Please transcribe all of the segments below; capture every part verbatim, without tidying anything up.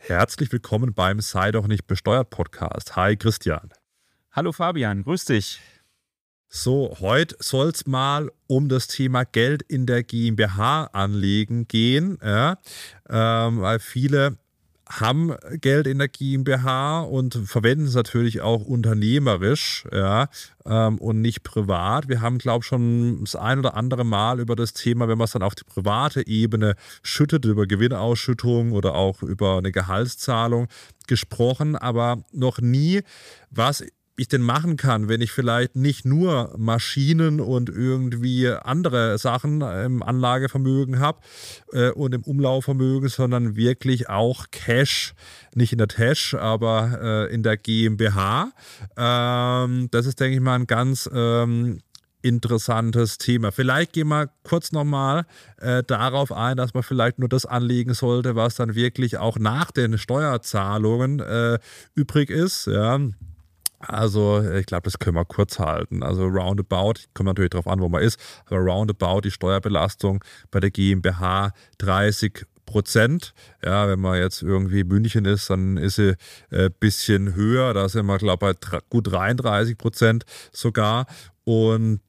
Herzlich willkommen beim Sei doch nicht besteuert Podcast. Hi Christian. Hallo Fabian, grüß dich. So, heute soll es mal um das Thema Geld in der GmbH anlegen gehen, ja, ähm, weil viele haben Geld in der GmbH und verwenden es natürlich auch unternehmerisch, ja, ähm, und nicht privat. Wir haben, glaube ich, schon das ein oder andere Mal über das Thema, wenn man es dann auf die private Ebene schüttet, über Gewinnausschüttung oder auch über eine Gehaltszahlung gesprochen, aber noch nie, was ich denn machen kann, wenn ich vielleicht nicht nur Maschinen und irgendwie andere Sachen im Anlagevermögen habe äh, und im Umlaufvermögen, sondern wirklich auch Cash, nicht in der Tasche, aber äh, in der GmbH. Ähm, das ist, denke ich mal, ein ganz ähm, interessantes Thema. Vielleicht gehen wir kurz nochmal äh, darauf ein, dass man vielleicht nur das anlegen sollte, was dann wirklich auch nach den Steuerzahlungen äh, übrig ist, ja. Also ich glaube, das können wir kurz halten. Also roundabout, kommt natürlich darauf an, wo man ist, aber roundabout die Steuerbelastung bei der GmbH dreißig Prozent. Ja, wenn man jetzt irgendwie in München ist, dann ist sie ein äh, bisschen höher. Da sind wir, glaube ich, bei gut dreiunddreißig Prozent sogar. Und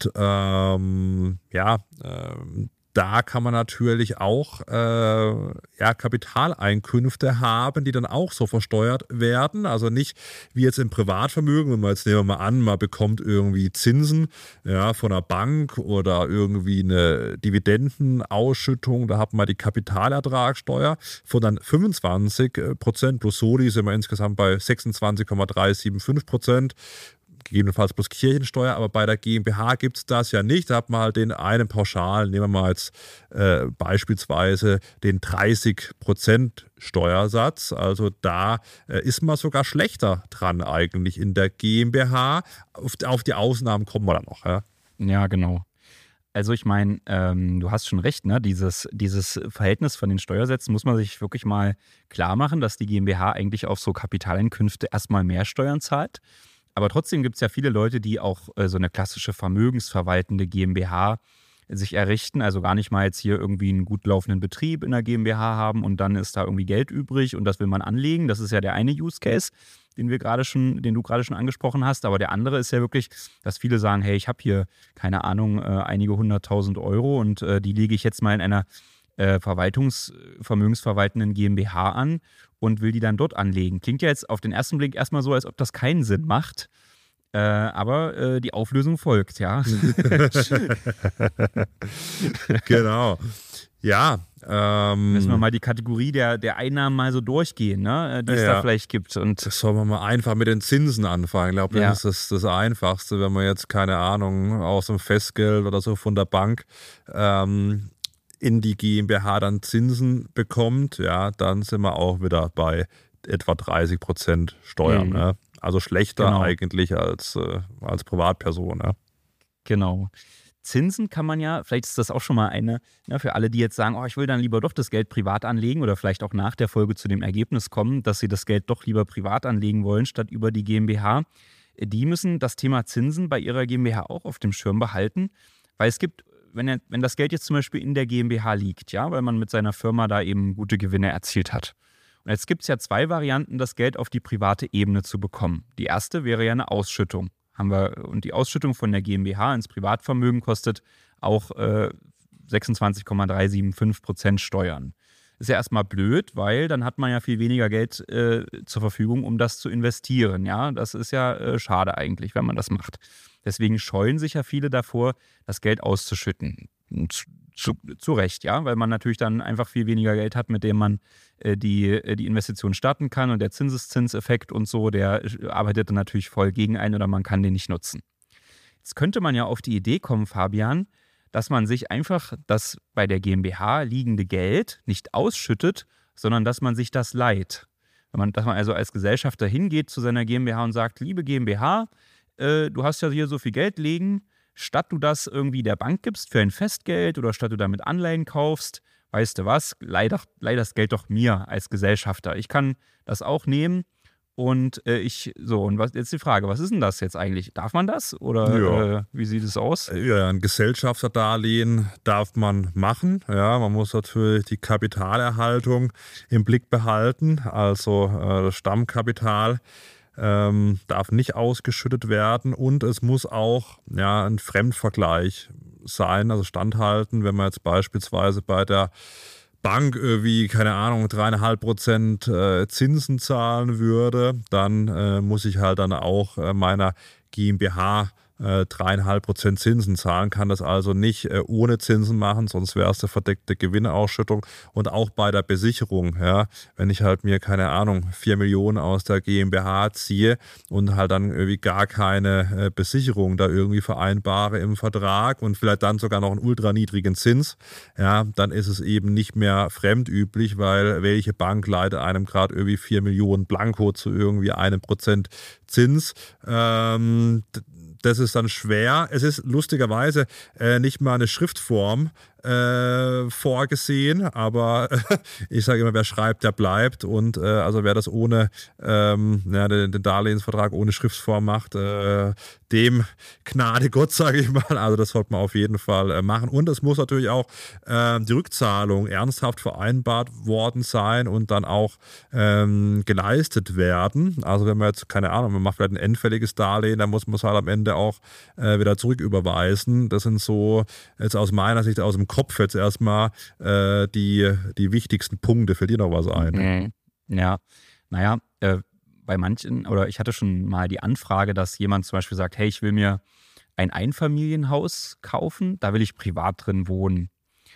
ähm, ja, ähm, da kann man natürlich auch äh, ja, Kapitaleinkünfte haben, die dann auch so versteuert werden. Also nicht wie jetzt im Privatvermögen, wenn man jetzt nehmen wir mal an, man bekommt irgendwie Zinsen ja, von einer Bank oder irgendwie eine Dividendenausschüttung, da hat man die Kapitalertragssteuer von dann fünfundzwanzig Prozent plus Soli sind wir insgesamt bei sechsundzwanzig Komma dreihundertfünfundsiebzig Prozent. Gegebenenfalls plus Kirchensteuer, aber bei der GmbH gibt es das ja nicht. Da hat man halt den einen Pauschal, nehmen wir mal jetzt äh, beispielsweise den dreißig Prozent Steuersatz. Also da äh, ist man sogar schlechter dran eigentlich in der GmbH. Auf, auf die Ausnahmen kommen wir dann noch. Ja, ja genau. Also ich meine, ähm, du hast schon recht, ne? Dieses, dieses Verhältnis von den Steuersätzen muss man sich wirklich mal klar machen, dass die GmbH eigentlich auf so Kapitaleinkünfte erstmal mehr Steuern zahlt. Aber trotzdem gibt es ja viele Leute, die auch äh, so eine klassische vermögensverwaltende GmbH sich errichten. Also gar nicht mal jetzt hier irgendwie einen gut laufenden Betrieb in der GmbH haben und dann ist da irgendwie Geld übrig und das will man anlegen. Das ist ja der eine Use Case, den wir gerade schon, den du gerade schon angesprochen hast. Aber der andere ist ja wirklich, dass viele sagen, hey, ich habe hier, keine Ahnung, äh, einige hunderttausend Euro und äh, die lege ich jetzt mal in einer äh, Verwaltungs-, vermögensverwaltenden GmbH an und will die dann dort anlegen. Klingt ja jetzt auf den ersten Blick erstmal so, als ob das keinen Sinn macht. Äh, aber äh, die Auflösung folgt, ja. Genau. Ja. Ähm, Müssen wir mal die Kategorie der, der Einnahmen mal so durchgehen, ne? Die es ja. da vielleicht gibt. Und das soll man mal einfach mit den Zinsen anfangen. Ich glaube, das ja. ist das, das Einfachste, wenn man jetzt, keine Ahnung, aus dem Festgeld oder so von der Bank ähm, in die GmbH dann Zinsen bekommt, ja, dann sind wir auch wieder bei etwa dreißig Prozent Steuern. Mhm. Ne? Also schlechter genau. eigentlich als, äh, als Privatperson. Ne? Genau. Zinsen kann man ja, vielleicht ist das auch schon mal eine, ne, für alle, die jetzt sagen, oh, ich will dann lieber doch das Geld privat anlegen oder vielleicht auch nach der Folge zu dem Ergebnis kommen, dass sie das Geld doch lieber privat anlegen wollen, statt über die GmbH. Die müssen das Thema Zinsen bei ihrer GmbH auch auf dem Schirm behalten, weil es gibt Wenn, er, wenn das Geld jetzt zum Beispiel in der GmbH liegt, ja, weil man mit seiner Firma da eben gute Gewinne erzielt hat. Und jetzt gibt es ja zwei Varianten, das Geld auf die private Ebene zu bekommen. Die erste wäre ja eine Ausschüttung. Haben wir, und die Ausschüttung von der GmbH ins Privatvermögen kostet auch äh, sechsundzwanzig Komma dreihundertfünfundsiebzig Prozent Steuern. Ist ja erstmal blöd, weil dann hat man ja viel weniger Geld äh, zur Verfügung, um das zu investieren. Ja, das ist ja äh, schade eigentlich, wenn man das macht. Deswegen scheuen sich ja viele davor, das Geld auszuschütten. Zu, zu, zu Recht, ja, weil man natürlich dann einfach viel weniger Geld hat, mit dem man äh, die, äh, die Investition starten kann und der Zinseszinseffekt und so, der arbeitet dann natürlich voll gegen einen oder man kann den nicht nutzen. Jetzt könnte man ja auf die Idee kommen, Fabian, dass man sich einfach das bei der GmbH liegende Geld nicht ausschüttet, sondern dass man sich das leiht. Wenn man, dass man also als Gesellschafter hingeht zu seiner GmbH und sagt, liebe GmbH, äh, du hast ja hier so viel Geld liegen, statt du das irgendwie der Bank gibst für ein Festgeld oder statt du damit Anleihen kaufst, weißt du was, leih, doch, leih das Geld doch mir als Gesellschafter. Ich kann das auch nehmen Und äh, ich, so, und was jetzt die Frage, was ist denn das jetzt eigentlich? Darf man das? Oder Ja. äh, wie sieht es aus? Ja, ein Gesellschafterdarlehen darf man machen. Ja, man muss natürlich die Kapitalerhaltung im Blick behalten. Also äh, das Stammkapital ähm, darf nicht ausgeschüttet werden und es muss auch ja, ein Fremdvergleich sein, also standhalten, wenn man jetzt beispielsweise bei der Bank irgendwie, keine Ahnung, dreieinhalb Prozent äh, Zinsen zahlen würde, dann äh, muss ich halt dann auch äh, meiner GmbH äh, dreieinhalb Prozent Zinsen zahlen, kann das also nicht äh, ohne Zinsen machen, sonst wäre es eine verdeckte Gewinnausschüttung. Und auch bei der Besicherung, ja, wenn ich halt mir, keine Ahnung, vier Millionen aus der GmbH ziehe und halt dann irgendwie gar keine äh, Besicherung da irgendwie vereinbare im Vertrag und vielleicht dann sogar noch einen ultra niedrigen Zins, ja, dann ist es eben nicht mehr fremdüblich, weil welche Bank leitet einem gerade irgendwie vier Millionen Blanko zu irgendwie einem Prozent Zins? Ähm, Das ist dann schwer. Es ist lustigerweise äh, nicht mal eine Schriftform äh, vorgesehen, aber äh, ich sage immer, wer schreibt, der bleibt. Und äh, also wer das ohne ähm, ja, den, den Darlehensvertrag ohne Schriftform macht, äh, dem Gnade Gott, sage ich mal. Also das sollte man auf jeden Fall äh, machen. Und es muss natürlich auch äh, die Rückzahlung ernsthaft vereinbart worden sein und dann auch ähm, geleistet werden. Also wenn man jetzt, keine Ahnung, man macht vielleicht ein endfälliges Darlehen, dann muss man es halt am Ende auch äh, wieder zurücküberweisen. Das sind so jetzt aus meiner Sicht, aus dem Kopf jetzt erstmal äh, die, die wichtigsten Punkte. Fällt dir noch was ein? Mhm. Ja, naja, äh, bei manchen, oder ich hatte schon mal die Anfrage, dass jemand zum Beispiel sagt, hey, ich will mir ein Einfamilienhaus kaufen, da will ich privat drin wohnen.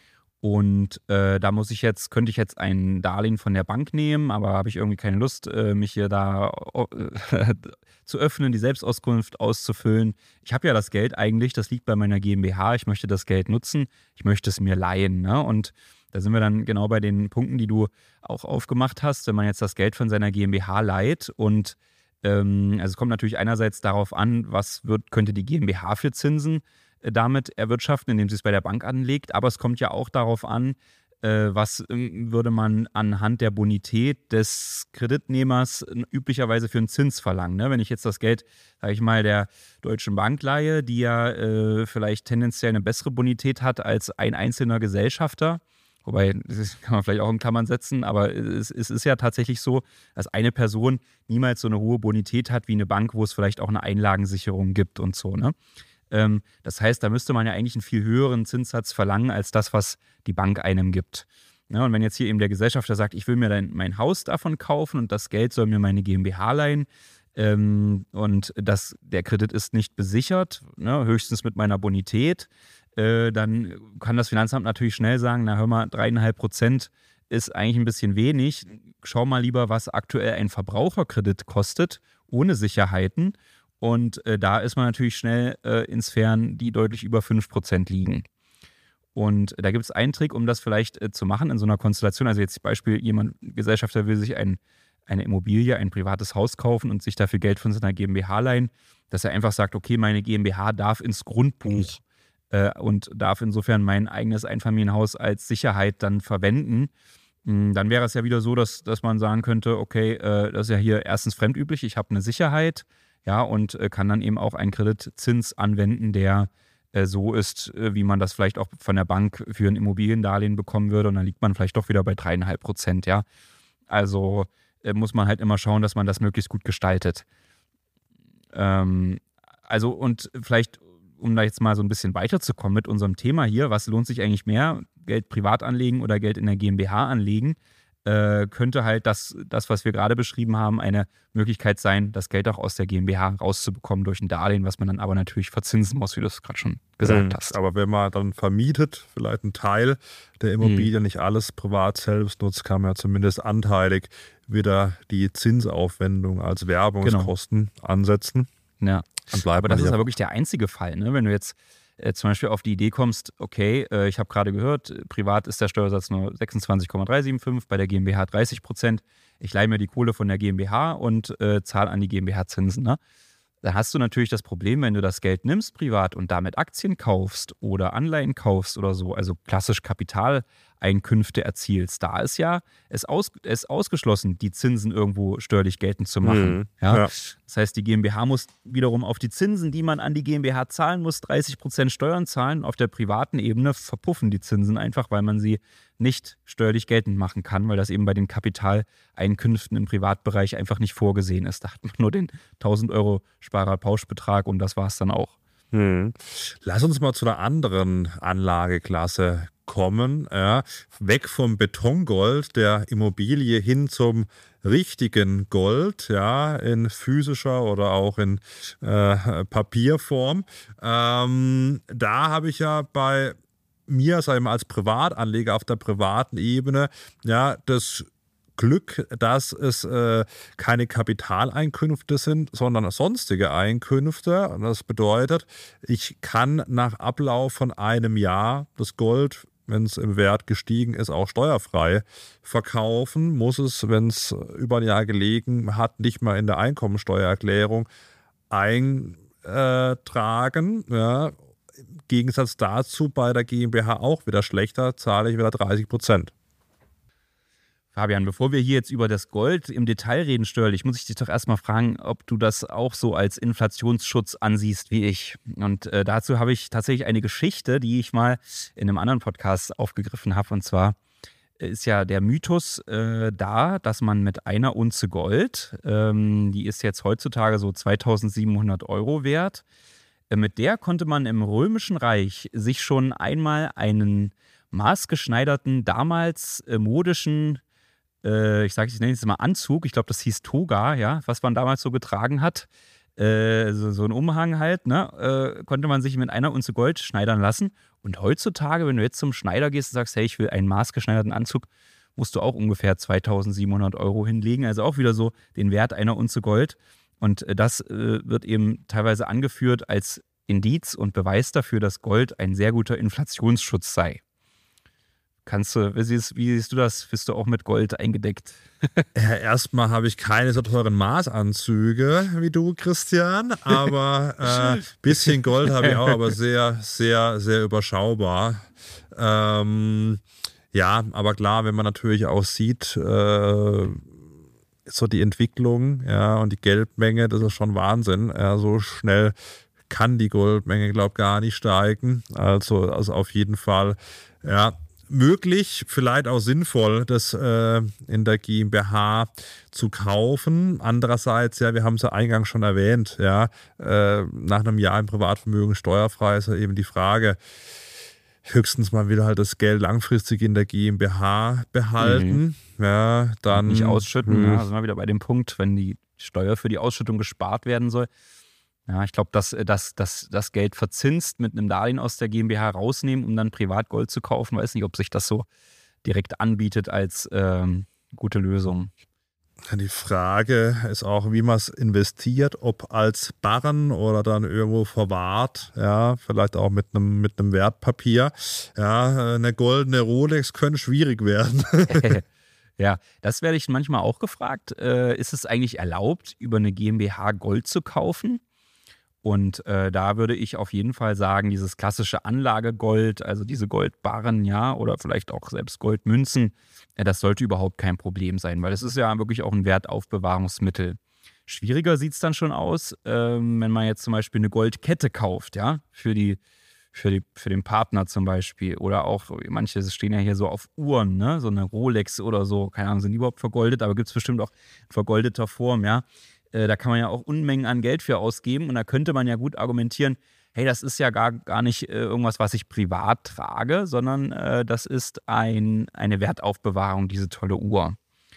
Und äh, da muss ich jetzt, könnte ich jetzt ein Darlehen von der Bank nehmen, aber habe ich irgendwie keine Lust, äh, mich hier da äh, zu öffnen, die Selbstauskunft auszufüllen. Ich habe ja das Geld eigentlich, das liegt bei meiner GmbH, ich möchte das Geld nutzen, ich möchte es mir leihen. Ne? Und da sind wir dann genau bei den Punkten, die du auch aufgemacht hast, wenn man jetzt das Geld von seiner GmbH leiht und ähm, also es kommt natürlich einerseits darauf an, was wird, könnte die GmbH für Zinsen damit erwirtschaften, indem sie es bei der Bank anlegt. Aber es kommt ja auch darauf an, äh, was ähm, würde man anhand der Bonität des Kreditnehmers üblicherweise für einen Zins verlangen. Ne? Wenn ich jetzt das Geld, sage ich mal, der Deutschen Bank leihe, die ja äh, vielleicht tendenziell eine bessere Bonität hat als ein einzelner Gesellschafter, wobei, das kann man vielleicht auch in Klammern setzen, aber es, es ist ja tatsächlich so, dass eine Person niemals so eine hohe Bonität hat wie eine Bank, wo es vielleicht auch eine Einlagensicherung gibt und so, ne? Das heißt, da müsste man ja eigentlich einen viel höheren Zinssatz verlangen als das, was die Bank einem gibt. Ja, und wenn jetzt hier eben der Gesellschafter sagt, ich will mir dein, mein Haus davon kaufen und das Geld soll mir meine GmbH leihen ähm, und das, der Kredit ist nicht besichert, ne, höchstens mit meiner Bonität, äh, dann kann das Finanzamt natürlich schnell sagen, na hör mal, dreieinhalb Prozent ist eigentlich ein bisschen wenig. Schau mal lieber, was aktuell ein Verbraucherkredit kostet, ohne Sicherheiten. Und äh, da ist man natürlich schnell äh, in Sphären, die deutlich über fünf Prozent liegen. Und da gibt es einen Trick, um das vielleicht äh, zu machen in so einer Konstellation. Also jetzt Beispiel, jemand, Gesellschafter will sich ein, eine Immobilie, ein privates Haus kaufen und sich dafür Geld von seiner GmbH leihen, dass er einfach sagt, okay, meine GmbH darf ins Grundbuch äh, und darf insofern mein eigenes Einfamilienhaus als Sicherheit dann verwenden. Dann wäre es ja wieder so, dass, dass man sagen könnte, okay, äh, das ist ja hier erstens fremdüblich, ich habe eine Sicherheit, ja, und äh, kann dann eben auch einen Kreditzins anwenden, der äh, so ist, äh, wie man das vielleicht auch von der Bank für ein Immobiliendarlehen bekommen würde. Und dann liegt man vielleicht doch wieder bei dreieinhalb Prozent, ja. Also äh, muss man halt immer schauen, dass man das möglichst gut gestaltet. Ähm, also und vielleicht, um da jetzt mal so ein bisschen weiterzukommen mit unserem Thema hier, was lohnt sich eigentlich mehr, Geld privat anlegen oder Geld in der GmbH anlegen? Äh, könnte halt das, das, was wir gerade beschrieben haben, eine Möglichkeit sein, das Geld auch aus der GmbH rauszubekommen durch ein Darlehen, was man dann aber natürlich verzinsen muss, wie du es gerade schon gesagt Mhm. hast. Aber wenn man dann vermietet, vielleicht einen Teil der Immobilie, nicht alles privat selbst nutzt, kann man ja zumindest anteilig wieder die Zinsaufwendung als Werbungskosten ansetzen. Ja, Dann bleibt aber das man ist ja ja wirklich der einzige Fall, ne? Wenn du jetzt äh, zum Beispiel auf die Idee kommst, okay, äh, ich habe gerade gehört, äh, privat ist der Steuersatz nur sechsundzwanzig Komma dreihundertfünfundsiebzig, bei der GmbH dreißig Prozent. Ich leihe mir die Kohle von der GmbH und äh, zahle an die GmbH Zinsen. Ne? Da hast du natürlich das Problem, wenn du das Geld nimmst privat und damit Aktien kaufst oder Anleihen kaufst oder so, also klassisch Kapitaleinkünfte erzielst, da ist ja es, aus, es ausgeschlossen, die Zinsen irgendwo steuerlich geltend zu machen. Mhm. Ja? Ja. Das heißt, die GmbH muss wiederum auf die Zinsen, die man an die GmbH zahlen muss, dreißig Prozent Steuern zahlen. Auf der privaten Ebene verpuffen die Zinsen einfach, weil man sie nicht steuerlich geltend machen kann, weil das eben bei den Kapitaleinkünften im Privatbereich einfach nicht vorgesehen ist. Da hat man nur den tausend Euro Sparer-Pauschbetrag und das war es dann auch. Hm. Lass uns mal zu einer anderen Anlageklasse kommen. Ja. Weg vom Betongold der Immobilie hin zum richtigen Gold, ja, in physischer oder auch in äh, Papierform. Ähm, da habe ich ja bei mir, sag ich mal, als Privatanleger auf der privaten Ebene, ja, das Glück, dass es äh, keine Kapitaleinkünfte sind, sondern sonstige Einkünfte. Und das bedeutet, ich kann nach Ablauf von einem Jahr das Gold, wenn es im Wert gestiegen ist, auch steuerfrei verkaufen, muss es, wenn es über ein Jahr gelegen hat, nicht mal in der Einkommensteuererklärung eintragen. Ja. Im Gegensatz dazu bei der GmbH auch wieder schlechter, zahle ich wieder dreißig Prozent. Fabian, bevor wir hier jetzt über das Gold im Detail reden steuerlich, muss ich dich doch erstmal fragen, ob du das auch so als Inflationsschutz ansiehst wie ich. Und äh, dazu habe ich tatsächlich eine Geschichte, die ich mal in einem anderen Podcast aufgegriffen habe. Und zwar ist ja der Mythos äh, da, dass man mit einer Unze Gold, ähm, die ist jetzt heutzutage so zweitausendsiebenhundert Euro wert, äh, mit der konnte man im Römischen Reich sich schon einmal einen maßgeschneiderten, damals äh, modischen, ich sage, ich nenne es mal Anzug, ich glaube, das hieß Toga, ja, was man damals so getragen hat, äh, so, so ein Umhang halt, ne, äh, konnte man sich mit einer Unze Gold schneidern lassen. Und heutzutage, wenn du jetzt zum Schneider gehst und sagst, hey, ich will einen maßgeschneiderten Anzug, musst du auch ungefähr zweitausendsiebenhundert Euro hinlegen, also auch wieder so den Wert einer Unze Gold. Und das äh, wird eben teilweise angeführt als Indiz und Beweis dafür, dass Gold ein sehr guter Inflationsschutz sei. Kannst du, wie siehst, wie siehst du das? Bist du auch mit Gold eingedeckt? Ja, erstmal habe ich keine so teuren Maßanzüge wie du, Christian, aber ein äh, bisschen Gold habe ich auch, aber sehr, sehr, sehr überschaubar. Ähm, ja, aber klar, wenn man natürlich auch sieht, äh, so die Entwicklung, ja, und die Geldmenge, das ist schon Wahnsinn. Ja, so schnell kann die Goldmenge, glaube ich, gar nicht steigen. Also, also auf jeden Fall, ja, möglich, vielleicht auch sinnvoll, das äh, in der GmbH zu kaufen. Andererseits, ja, wir haben es ja eingangs schon erwähnt, ja, äh, nach einem Jahr im Privatvermögen steuerfrei ist ja eben die Frage, höchstens mal wieder halt das Geld langfristig in der GmbH behalten. Mhm. Ja, dann nicht ausschütten. Mh. Ja, also mal wieder bei dem Punkt, wenn die Steuer für die Ausschüttung gespart werden soll. Ja, ich glaube, dass, dass, dass das Geld verzinst mit einem Darlehen aus der GmbH rausnehmen, um dann Privatgold zu kaufen. Weiß nicht, ob sich das so direkt anbietet als ähm, gute Lösung. Die Frage ist auch, wie man es investiert, ob als Barren oder dann irgendwo verwahrt, ja, vielleicht auch mit einem mit einem Wertpapier. Ja, eine goldene Rolex könnte schwierig werden. Ja, das werde ich manchmal auch gefragt. Äh, ist es eigentlich erlaubt, über eine GmbH Gold zu kaufen? Und äh, da würde ich auf jeden Fall sagen, dieses klassische Anlagegold, also diese Goldbarren, ja, oder vielleicht auch selbst Goldmünzen, ja, das sollte überhaupt kein Problem sein, weil es ist ja wirklich auch ein Wertaufbewahrungsmittel. Schwieriger sieht es dann schon aus, ähm, wenn man jetzt zum Beispiel eine Goldkette kauft, ja, für die, für die, für den Partner zum Beispiel. Oder auch, manche stehen ja hier so auf Uhren, ne, so eine Rolex oder so, keine Ahnung, sind die überhaupt vergoldet, aber gibt es bestimmt auch in vergoldeter Form, ja. Da kann man ja auch Unmengen an Geld für ausgeben und da könnte man ja gut argumentieren, hey, das ist ja gar, gar nicht äh, irgendwas, was ich privat trage, sondern äh, das ist ein, eine Wertaufbewahrung, diese tolle Uhr.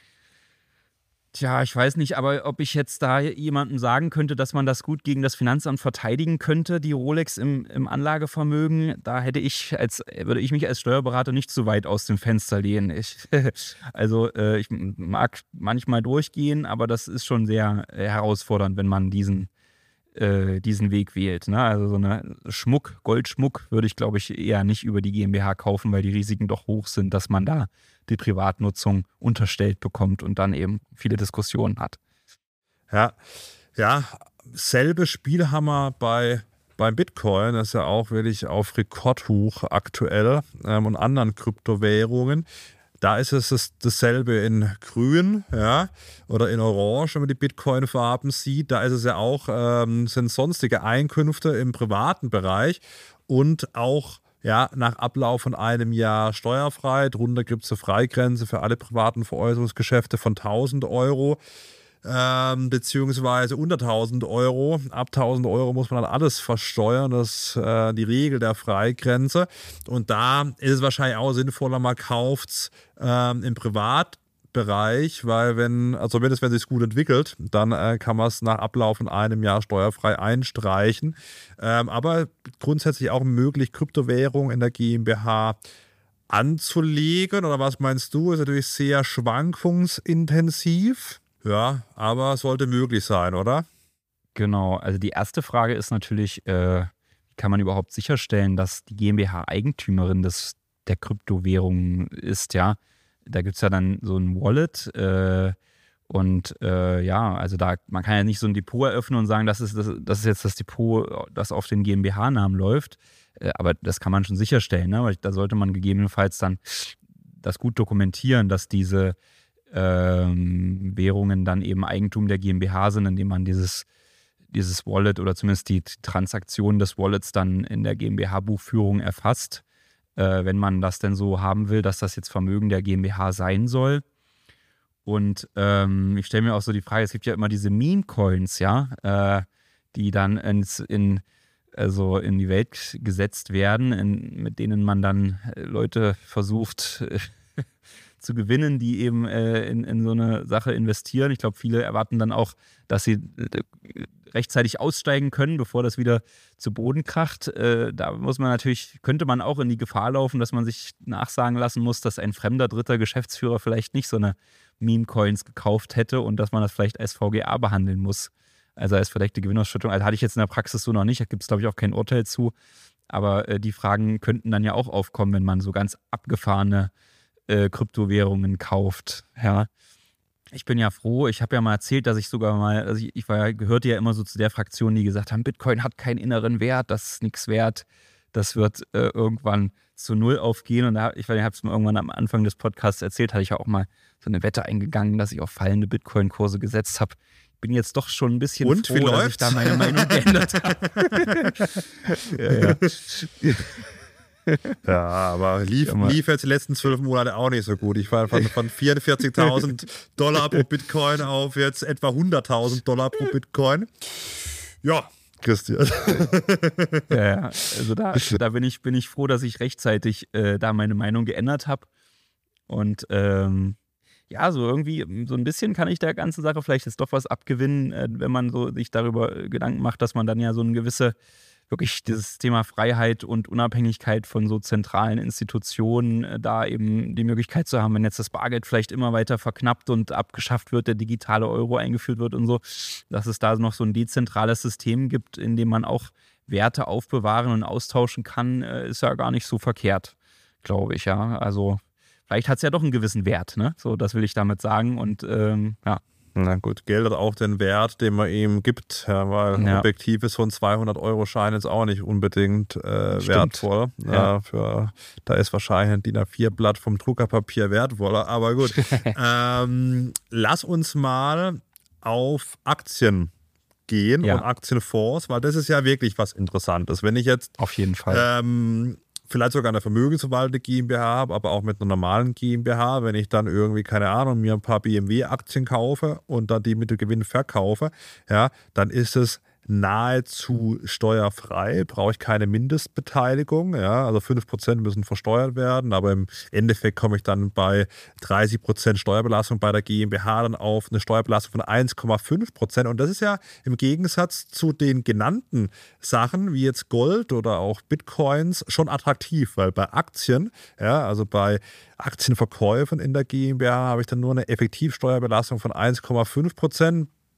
Tja, ich weiß nicht, aber ob ich jetzt da jemandem sagen könnte, dass man das gut gegen das Finanzamt verteidigen könnte, die Rolex im, im Anlagevermögen, da hätte ich als, würde ich mich als Steuerberater nicht zu weit aus dem Fenster lehnen. Ich, also äh, ich mag manchmal durchgehen, aber das ist schon sehr herausfordernd, wenn man diesen, äh, diesen Weg wählt. Ne? Also so eine Schmuck, Goldschmuck würde ich, glaube ich, eher nicht über die GmbH kaufen, weil die Risiken doch hoch sind, dass man da die Privatnutzung unterstellt bekommt und dann eben viele Diskussionen hat. Ja, ja, selbe Spiel haben wir bei beim Bitcoin, das ist ja auch wirklich auf Rekordhoch aktuell ähm, und anderen Kryptowährungen. Da ist es das, dasselbe in grün, ja, oder in orange, wenn man die Bitcoin-Farben sieht. Da ist es ja auch, ähm, sind sonstige Einkünfte im privaten Bereich und auch ja, nach Ablauf von einem Jahr steuerfrei. Drunter gibt es eine Freigrenze für alle privaten Veräußerungsgeschäfte von tausend Euro. Ähm, beziehungsweise unter tausend Euro. Ab tausend Euro muss man dann alles versteuern. Das ist äh, die Regel der Freigrenze. Und da ist es wahrscheinlich auch sinnvoller, man kauft es ähm, im Privatbereich, weil wenn, also zumindest wenn es sich gut entwickelt, dann äh, kann man es nach Ablauf von einem Jahr steuerfrei einstreichen. Ähm, aber grundsätzlich auch möglich, Kryptowährung in der GmbH anzulegen. Oder was meinst du? Ist natürlich sehr schwankungsintensiv. Ja, aber sollte möglich sein, oder? Genau, also die erste Frage ist natürlich, äh, wie kann man überhaupt sicherstellen, dass die GmbH Eigentümerin des, der Kryptowährung ist, ja? Da gibt es ja dann so ein Wallet äh, und äh, ja, also da, man kann ja nicht so ein Depot eröffnen und sagen, das ist, das, das ist jetzt das Depot, das auf den GmbH-Namen läuft, äh, aber das kann man schon sicherstellen, ne? Weil da sollte man gegebenenfalls dann das gut dokumentieren, dass diese Ähm, Währungen dann eben Eigentum der GmbH sind, indem man dieses, dieses Wallet oder zumindest die Transaktion des Wallets dann in der GmbH-Buchführung erfasst, äh, wenn man das denn so haben will, dass das jetzt Vermögen der GmbH sein soll. Und ähm, ich stelle mir auch so die Frage, es gibt ja immer diese Meme-Coins, ja, äh, die dann ins, in, also in die Welt gesetzt werden, in, mit denen man dann Leute versucht zu gewinnen, die eben äh, in, in so eine Sache investieren. Ich glaube, viele erwarten dann auch, dass sie äh, rechtzeitig aussteigen können, bevor das wieder zu Boden kracht. Äh, da muss man natürlich, könnte man auch in die Gefahr laufen, dass man sich nachsagen lassen muss, dass ein fremder dritter Geschäftsführer vielleicht nicht so eine Meme-Coins gekauft hätte und dass man das vielleicht als V G A behandeln muss. Also als verdeckte Gewinnausschüttung. Also hatte ich jetzt in der Praxis so noch nicht, da gibt es, glaube ich, auch kein Urteil zu. Aber äh, die Fragen könnten dann ja auch aufkommen, wenn man so ganz abgefahrene Äh, Kryptowährungen kauft. Ja. Ich bin ja froh, ich habe ja mal erzählt, dass ich sogar mal, also ich, ich war ja, gehörte ja immer so zu der Fraktion, die gesagt haben, Bitcoin hat keinen inneren Wert, das ist nichts wert, das wird äh, irgendwann zu Null aufgehen. Und da, ich, ich habe es mir irgendwann am Anfang des Podcasts erzählt, hatte ich ja auch mal so eine Wette eingegangen, dass ich auf fallende Bitcoin-Kurse gesetzt habe. Bin jetzt doch schon ein bisschen Und, froh, wie dass läuft's? ich da meine Meinung geändert habe. ja, ja. Ja, aber lief, Ja, lief jetzt die letzten zwölf Monate auch nicht so gut. Ich war von, von vierundvierzigtausend Dollar pro Bitcoin auf jetzt etwa hunderttausend Dollar pro Bitcoin. Ja, Christian. Ja, ja. Also da, da bin ich, bin ich froh, dass ich rechtzeitig äh, da meine Meinung geändert habe. Und ähm, ja, so irgendwie, so ein bisschen kann ich der ganzen Sache vielleicht jetzt doch was abgewinnen, äh, wenn man so sich darüber Gedanken macht, dass man dann ja so eine gewisse wirklich dieses Thema Freiheit und Unabhängigkeit von so zentralen Institutionen, äh, da eben die Möglichkeit zu haben, wenn jetzt das Bargeld vielleicht immer weiter verknappt und abgeschafft wird, der digitale Euro eingeführt wird und so, dass es da noch so ein dezentrales System gibt, in dem man auch Werte aufbewahren und austauschen kann, äh, ist ja gar nicht so verkehrt, glaube ich, ja. Also vielleicht hat es ja doch einen gewissen Wert, ne? So, das will ich damit sagen und ähm, ja. Na gut, Geld hat auch den Wert, den man ihm gibt, ja, weil Ja. objektiv ist so ein zweihundert-Euro-Schein jetzt auch nicht unbedingt äh, Stimmt. wertvoll. Ja. Ja, für, da ist wahrscheinlich ein DIN A vier Blatt vom Druckerpapier wertvoller, aber gut. ähm, lass uns mal auf Aktien gehen Ja. und Aktienfonds, weil das ist ja wirklich was Interessantes. Wenn ich jetzt Auf jeden Fall. ähm, vielleicht sogar eine vermögensverwaltete GmbH habe, aber auch mit einer normalen GmbH, wenn ich dann irgendwie, keine Ahnung, mir ein paar B M W-Aktien kaufe und dann die mit dem Gewinn verkaufe, ja, dann ist es nahezu steuerfrei, brauche ich keine Mindestbeteiligung, ja, also fünf Prozent müssen versteuert werden, aber im Endeffekt komme ich dann bei dreißig Prozent Steuerbelastung bei der GmbH dann auf eine Steuerbelastung von eins Komma fünf Prozent und das ist ja im Gegensatz zu den genannten Sachen, wie jetzt Gold oder auch Bitcoins, schon attraktiv, weil bei Aktien, ja, also bei Aktienverkäufen in der GmbH habe ich dann nur eine Effektivsteuerbelastung von eins Komma fünf Prozent.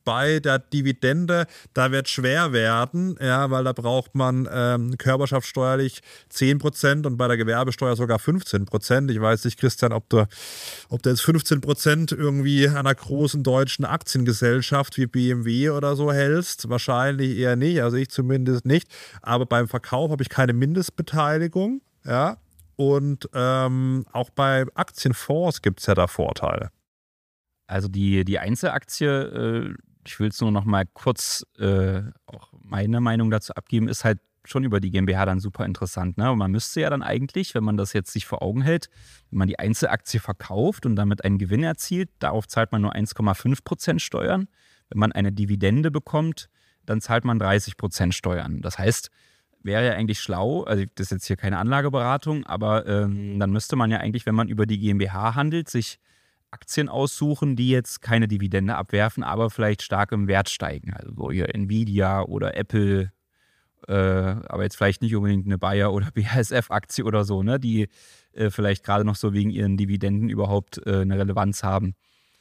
bei der Dividende, da wird schwer werden, ja, weil da braucht man ähm, körperschaftssteuerlich zehn Prozent und bei der Gewerbesteuer sogar fünfzehn Prozent. Ich weiß nicht, Christian, ob du, ob du jetzt fünfzehn Prozent irgendwie einer großen deutschen Aktiengesellschaft wie B M W oder so hältst. Wahrscheinlich eher nicht, also ich zumindest nicht. Aber beim Verkauf habe ich keine Mindestbeteiligung, ja. Und ähm, auch bei Aktienfonds gibt es ja da Vorteile. Also die, die Einzelaktie, äh, ich will es nur noch mal kurz äh, auch meine Meinung dazu abgeben, ist halt schon über die GmbH dann super interessant. Ne? Und man müsste ja dann eigentlich, wenn man das jetzt sich vor Augen hält, wenn man die Einzelaktie verkauft und damit einen Gewinn erzielt, darauf zahlt man nur eins Komma fünf Prozent Steuern. Wenn man eine Dividende bekommt, dann zahlt man dreißig Prozent Steuern. Das heißt, wäre ja eigentlich schlau, also das ist jetzt hier keine Anlageberatung, aber ähm, dann müsste man ja eigentlich, wenn man über die GmbH handelt, sich Aktien aussuchen, die jetzt keine Dividende abwerfen, aber vielleicht stark im Wert steigen. Also so hier Nvidia oder Apple, äh, aber jetzt vielleicht nicht unbedingt eine Bayer- oder B A S F-Aktie oder so, ne, die äh, vielleicht gerade noch so wegen ihren Dividenden überhaupt äh, eine Relevanz haben.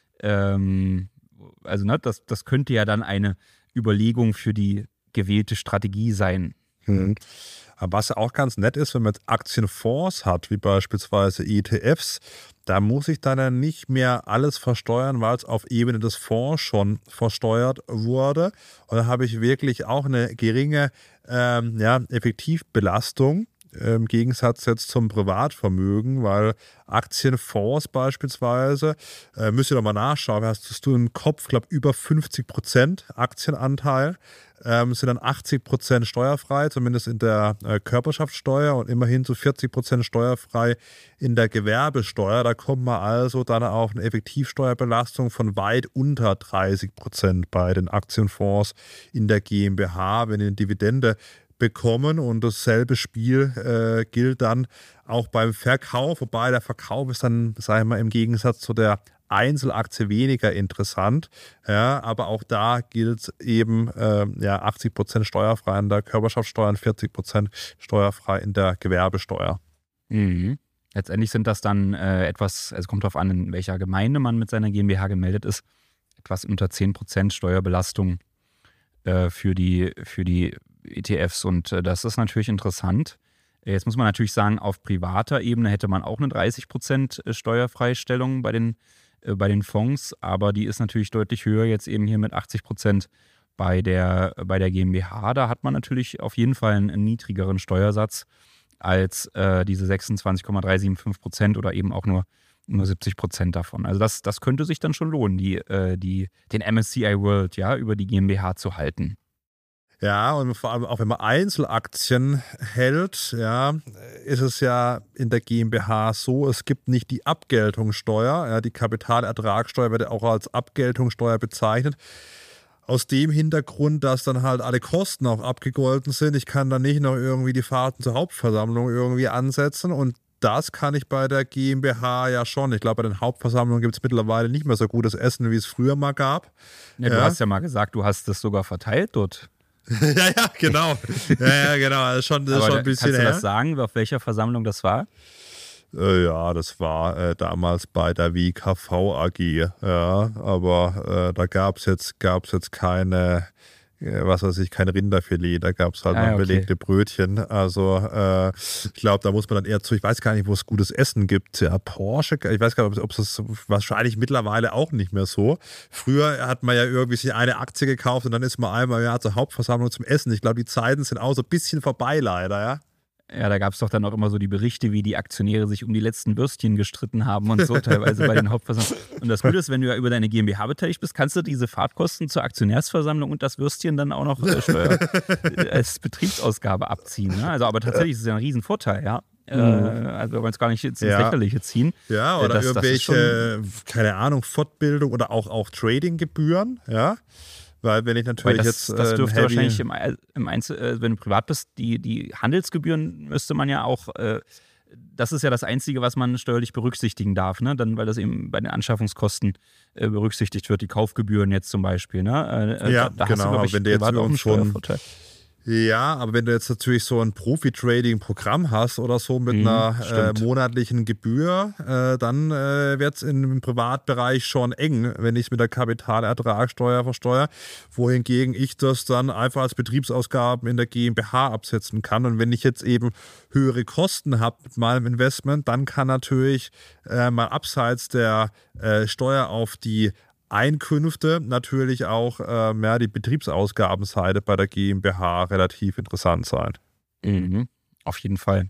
Ähm, also ne, das, das könnte ja dann eine Überlegung für die gewählte Strategie sein. Hm. Aber was ja auch ganz nett ist, wenn man jetzt Aktienfonds hat, wie beispielsweise E T Fs, da muss ich dann ja nicht mehr alles versteuern, weil es auf Ebene des Fonds schon versteuert wurde. Und da habe ich wirklich auch eine geringe ähm, ja, Effektivbelastung im Gegensatz jetzt zum Privatvermögen, weil Aktienfonds beispielsweise, äh, müsst ihr doch mal nachschauen, hast du im Kopf, glaube über fünfzig Prozent Aktienanteil, ähm, sind dann achtzig Prozent steuerfrei, zumindest in der äh, Körperschaftssteuer und immerhin zu vierzig Prozent steuerfrei in der Gewerbesteuer. Da kommt man also dann auf eine Effektivsteuerbelastung von weit unter dreißig Prozent bei den Aktienfonds in der GmbH, wenn die eine Dividende bekommen, und dasselbe Spiel äh, gilt dann auch beim Verkauf, wobei der Verkauf ist dann, sagen wir mal, im Gegensatz zu der Einzelaktie weniger interessant, ja, aber auch da gilt eben äh, ja, achtzig Prozent steuerfrei in der Körperschaftssteuer und vierzig Prozent steuerfrei in der Gewerbesteuer. Mhm. Letztendlich sind das dann äh, etwas, also kommt darauf an, in welcher Gemeinde man mit seiner GmbH gemeldet ist, etwas unter zehn Prozent Steuerbelastung äh, für die, für die E T Fs, und äh, das ist natürlich interessant. Jetzt muss man natürlich sagen, auf privater Ebene hätte man auch eine dreißig Prozent Steuerfreistellung bei den, äh, bei den Fonds, aber die ist natürlich deutlich höher, jetzt eben hier mit achtzig Prozent bei der, bei der GmbH. Da hat man natürlich auf jeden Fall einen, einen niedrigeren Steuersatz als äh, diese sechsundzwanzig Komma dreihundertfünfundsiebzig Prozent oder eben auch nur, nur siebzig Prozent davon. Also das, das könnte sich dann schon lohnen, die, äh, die, den M S C I World ja, über die GmbH zu halten. Ja, und vor allem auch wenn man Einzelaktien hält, ja, ist es ja in der GmbH so, es gibt nicht die Abgeltungssteuer. Ja, die Kapitalertragssteuer wird ja auch als Abgeltungssteuer bezeichnet. Aus dem Hintergrund, dass dann halt alle Kosten auch abgegolten sind. Ich kann dann nicht noch irgendwie die Fahrten zur Hauptversammlung irgendwie ansetzen, und das kann ich bei der GmbH ja schon. Ich glaube, bei den Hauptversammlungen gibt es mittlerweile nicht mehr so gutes Essen, wie es früher mal gab. Ja, du ja. hast ja mal gesagt, du hast das sogar verteilt dort. ja, ja, genau. Ja, ja, genau. Das ist schon, das ist schon ein bisschen kannst du her. das sagen, auf welcher Versammlung das war? Äh, ja, das war äh, damals bei der W K V A G. Ja, aber äh, da gab es jetzt, gab's jetzt keine, äh, was weiß ich, kein Rinderfilet. Da gab es halt ah, noch okay. belegte Brötchen. Also äh, ich glaube, da muss man dann eher zu, ich weiß gar nicht, wo es gutes Essen gibt. Ja, Porsche, ich weiß gar nicht, ob es wahrscheinlich mittlerweile auch nicht mehr so. Früher hat man ja irgendwie sich eine Aktie gekauft und dann ist man einmal ja, zur Hauptversammlung zum Essen. Ich glaube, die Zeiten sind auch so ein bisschen vorbei leider, ja. Ja, da gab es doch dann auch immer so die Berichte, wie die Aktionäre sich um die letzten Würstchen gestritten haben und so teilweise bei den Hauptversammlungen. Und das Gute ist, wenn du ja über deine GmbH beteiligt bist, kannst du diese Fahrtkosten zur Aktionärsversammlung und das Würstchen dann auch noch äh, Steuer als Betriebsausgabe abziehen. Ne? Also, aber tatsächlich ist es ja ein Riesenvorteil, ja. Mhm. Äh, also wir wollen es gar nicht ins ja. Lächerliche ziehen. Ja, oder das, irgendwelche, das keine Ahnung, Fortbildung oder auch, auch Tradinggebühren, ja. Weil wenn ich natürlich das, jetzt. Das dürfte äh, wahrscheinlich im, im Einzel, äh, wenn du privat bist, die, die Handelsgebühren müsste man ja auch, äh, das ist ja das Einzige, was man steuerlich berücksichtigen darf, ne? Dann, weil das eben bei den Anschaffungskosten äh, berücksichtigt wird, die Kaufgebühren jetzt zum Beispiel. Ne? Äh, ja, da, da genau, hast du, aber ich, wenn du jetzt irgend schon. Ja, aber wenn du jetzt natürlich so ein Profi-Trading-Programm hast oder so mit Mhm, einer äh, stimmt. monatlichen Gebühr, äh, dann äh, wird es im Privatbereich schon eng, wenn ich es mit der Kapitalertragssteuer versteuere, wohingegen ich das dann einfach als Betriebsausgaben in der GmbH absetzen kann. Und wenn ich jetzt eben höhere Kosten habe mit meinem Investment, dann kann natürlich äh, mal abseits der äh, Steuer auf die Einkünfte natürlich auch ähm, ja, die Betriebsausgabenseite bei der GmbH relativ interessant sein. Mhm, auf jeden Fall.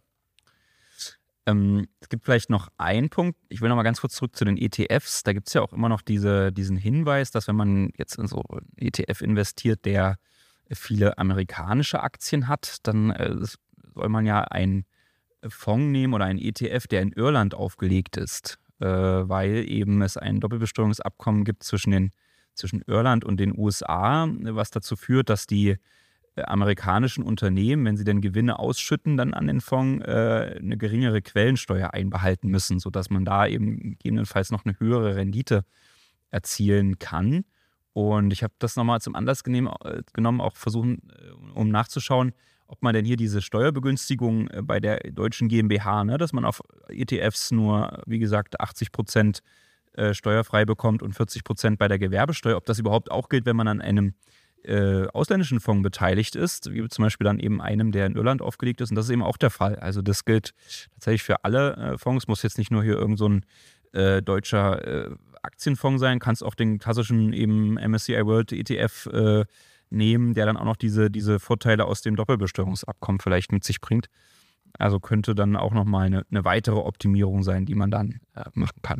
Ähm, es gibt vielleicht noch einen Punkt. Ich will noch mal ganz kurz zurück zu den E T Fs. Da gibt es ja auch immer noch diese, diesen Hinweis, dass wenn man jetzt in so einen E T F investiert, der viele amerikanische Aktien hat, dann äh, soll man ja einen Fonds nehmen oder einen E T F, der in Irland aufgelegt ist, äh, weil eben es ein Doppelbesteuerungsabkommen gibt zwischen, den, zwischen Irland und den U S A, was dazu führt, dass die äh, amerikanischen Unternehmen, wenn sie denn Gewinne ausschütten, dann an den Fonds äh, eine geringere Quellensteuer einbehalten müssen, sodass man da eben gegebenenfalls noch eine höhere Rendite erzielen kann. Und ich habe das nochmal zum Anlass genehm, äh, genommen, auch versuchen, äh, um nachzuschauen, ob man denn hier diese Steuerbegünstigung äh, bei der deutschen GmbH, ne, dass man auf E T Fs nur, wie gesagt, achtzig Prozent äh, steuerfrei bekommt und vierzig Prozent bei der Gewerbesteuer, ob das überhaupt auch gilt, wenn man an einem äh, ausländischen Fonds beteiligt ist, wie zum Beispiel an eben einem, der in Irland aufgelegt ist. Und das ist eben auch der Fall. Also das gilt tatsächlich für alle äh, Fonds, muss jetzt nicht nur hier irgend so ein äh, deutscher äh, Aktienfonds sein, kannst auch den klassischen eben M S C I World E T F äh, nehmen, der dann auch noch diese, diese Vorteile aus dem Doppelbesteuerungsabkommen vielleicht mit sich bringt. Also könnte dann auch nochmal eine, eine weitere Optimierung sein, die man dann äh, machen kann.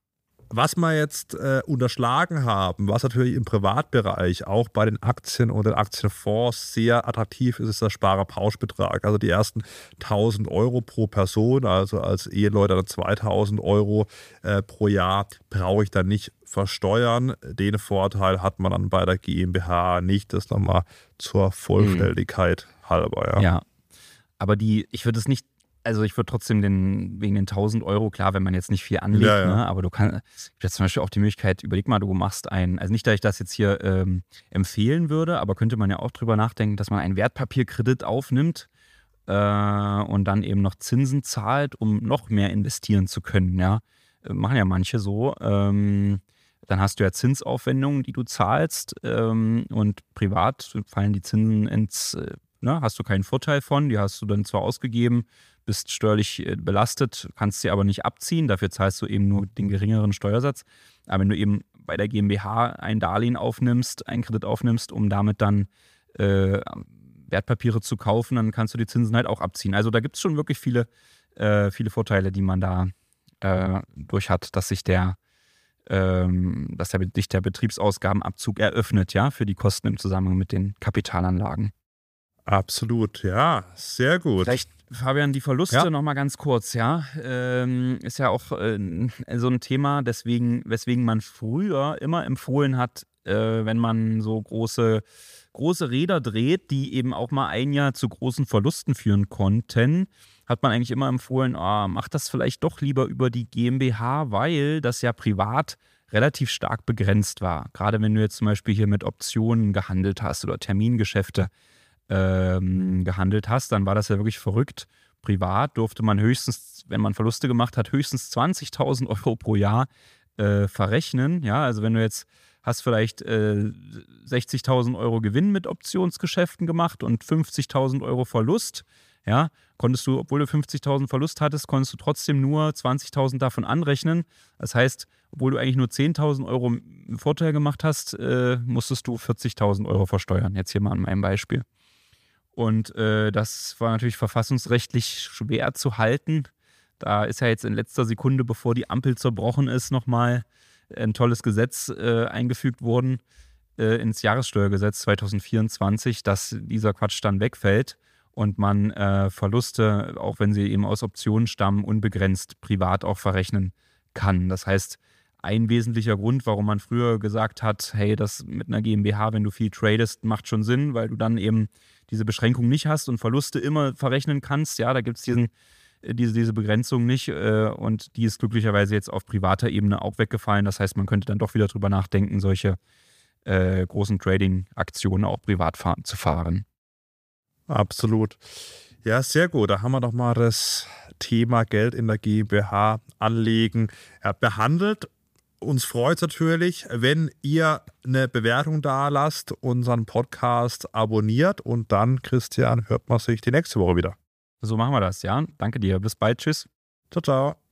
Was wir jetzt äh, unterschlagen haben, was natürlich im Privatbereich auch bei den Aktien und den Aktienfonds sehr attraktiv ist, ist der Sparerpauschbetrag. Also die ersten tausend Euro pro Person, also als Eheleute dann zweitausend Euro äh, pro Jahr, brauche ich dann nicht versteuern. Den Vorteil hat man dann bei der GmbH nicht. Das nochmal zur Vollständigkeit mhm. halber. Ja. ja, aber die, ich würde es nicht, also ich würde trotzdem den, wegen den tausend Euro, klar, wenn man jetzt nicht viel anlegt, ja, ja. Ne, aber du kannst, ich hätte zum Beispiel auch die Möglichkeit, überleg mal, du machst ein, also nicht, dass ich das jetzt hier ähm, empfehlen würde, aber könnte man ja auch drüber nachdenken, dass man einen Wertpapierkredit aufnimmt äh, und dann eben noch Zinsen zahlt, um noch mehr investieren zu können, ja. Machen ja manche so. Ähm, dann hast du ja Zinsaufwendungen, die du zahlst ähm, und privat fallen die Zinsen ins, äh, ne, hast du keinen Vorteil von, die hast du dann zwar ausgegeben, bist steuerlich belastet, kannst sie aber nicht abziehen, dafür zahlst du eben nur den geringeren Steuersatz. Aber wenn du eben bei der GmbH ein Darlehen aufnimmst, einen Kredit aufnimmst, um damit dann äh, Wertpapiere zu kaufen, dann kannst du die Zinsen halt auch abziehen. Also da gibt es schon wirklich viele, äh, viele Vorteile, die man da äh, durch hat, dass sich der, ähm, dass der, sich der Betriebsausgabenabzug eröffnet, ja, für die Kosten im Zusammenhang mit den Kapitalanlagen. Absolut, ja, sehr gut. Vielleicht, Fabian, die Verluste ja. nochmal ganz kurz, ja. Ähm, ist ja auch äh, so ein Thema, deswegen, weswegen man früher immer empfohlen hat, äh, wenn man so große, große Räder dreht, die eben auch mal ein Jahr zu großen Verlusten führen konnten, hat man eigentlich immer empfohlen, oh, mach das vielleicht doch lieber über die GmbH, weil das ja privat relativ stark begrenzt war. Gerade wenn du jetzt zum Beispiel hier mit Optionen gehandelt hast oder Termingeschäfte Ähm, gehandelt hast, dann war das ja wirklich verrückt. Privat durfte man höchstens, wenn man Verluste gemacht hat, höchstens zwanzigtausend Euro pro Jahr äh, verrechnen. Ja, also wenn du jetzt hast vielleicht äh, sechzigtausend Euro Gewinn mit Optionsgeschäften gemacht und fünfzigtausend Euro Verlust, ja, konntest du, obwohl du fünfzigtausend Verlust hattest, konntest du trotzdem nur zwanzigtausend davon anrechnen. Das heißt, obwohl du eigentlich nur zehntausend Euro Vorteil gemacht hast, äh, musstest du vierzigtausend Euro versteuern. Jetzt hier mal an meinem Beispiel. Und äh, das war natürlich verfassungsrechtlich schwer zu halten. Da ist ja jetzt in letzter Sekunde, bevor die Ampel zerbrochen ist, nochmal ein tolles Gesetz äh, eingefügt worden äh, ins Jahressteuergesetz zwanzig vierundzwanzig, dass dieser Quatsch dann wegfällt und man äh, Verluste, auch wenn sie eben aus Optionen stammen, unbegrenzt privat auch verrechnen kann. Das heißt, ein wesentlicher Grund, warum man früher gesagt hat, hey, das mit einer GmbH, wenn du viel tradest, macht schon Sinn, weil du dann eben diese Beschränkung nicht hast und Verluste immer verrechnen kannst. Ja, da gibt es diesen, diese, diese Begrenzung nicht äh, und die ist glücklicherweise jetzt auf privater Ebene auch weggefallen. Das heißt, man könnte dann doch wieder drüber nachdenken, solche äh, großen Trading-Aktionen auch privat fahren, zu fahren. Absolut. Ja, sehr gut. Da haben wir doch mal das Thema Geld in der GmbH anlegen ja, behandelt. Uns freut es natürlich, wenn ihr eine Bewertung da lasst, unseren Podcast abonniert und dann, Christian, hört man sich die nächste Woche wieder. So machen wir das, ja. Danke dir. Bis bald. Tschüss. Ciao, ciao.